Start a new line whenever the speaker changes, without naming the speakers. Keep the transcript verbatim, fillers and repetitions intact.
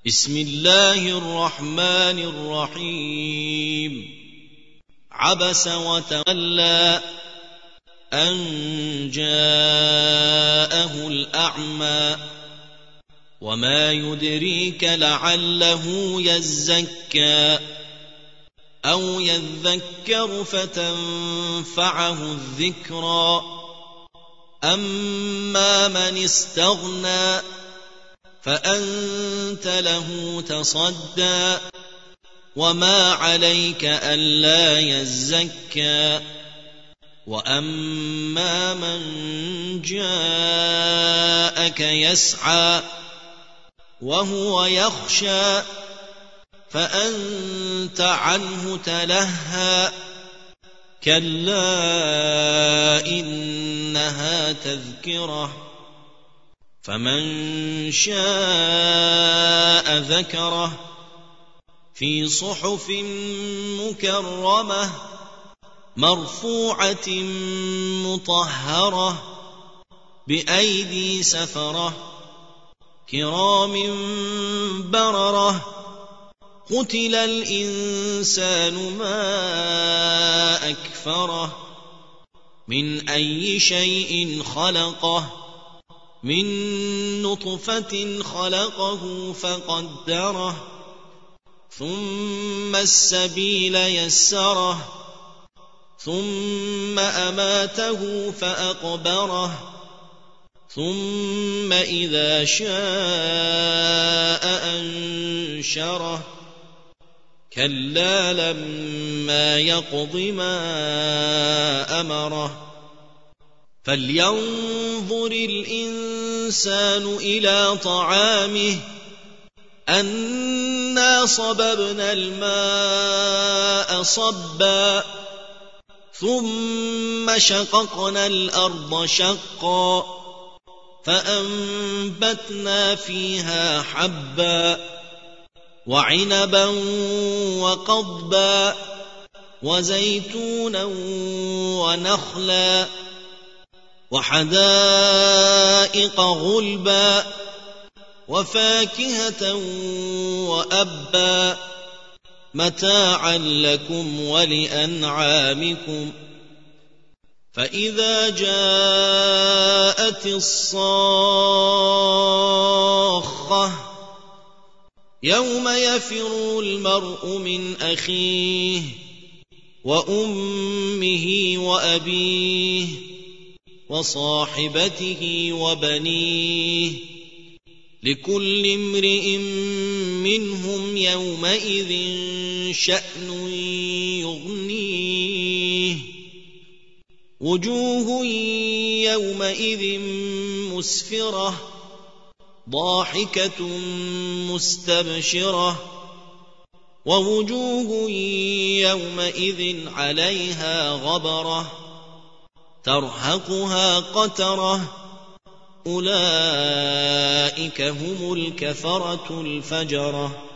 بسم الله الرحمن الرحيم عبس وتولى أن جاءه الأعمى وما يدريك لعله يزكى أو يذكر فتنفعه الذكرى أما من استغنى فأنت له تصدى وما عليك ألا يزكى وأما من جاءك يسعى وهو يخشى فأنت عنه تلهى كلا إنها تذكرة فمن شاء ذكره في صحف مكرمة مرفوعة مطهرة بأيدي سفرة كرام بررة قتل الإنسان ما أكفره من أي شيء خلقه من نطفة خلقه فقدره ثم السبيل يسره ثم أماته فأقبره ثم إذا شاء أنشره كلا لما يقض ما أمره فلينظر الإنسان إلى طعامه أنا صببنا الماء صبا ثم شققنا الأرض شقا فأنبتنا فيها حبا وعنبا وقضبا وزيتونا ونخلا وحدائق غلبا وفاكهة وأبا متاعا لكم ولأنعامكم فإذا جاءت الصاخة يوم يفر المرء من أخيه وأمه وأبيه وصاحبته وبنيه لكل امرئ منهم يومئذ شأن يغنيه وجوه يومئذ مسفرة ضاحكة مستبشرة ووجوه يومئذ عليها غبرة ترهقها قترة أولئك هم الكفرة الفجرة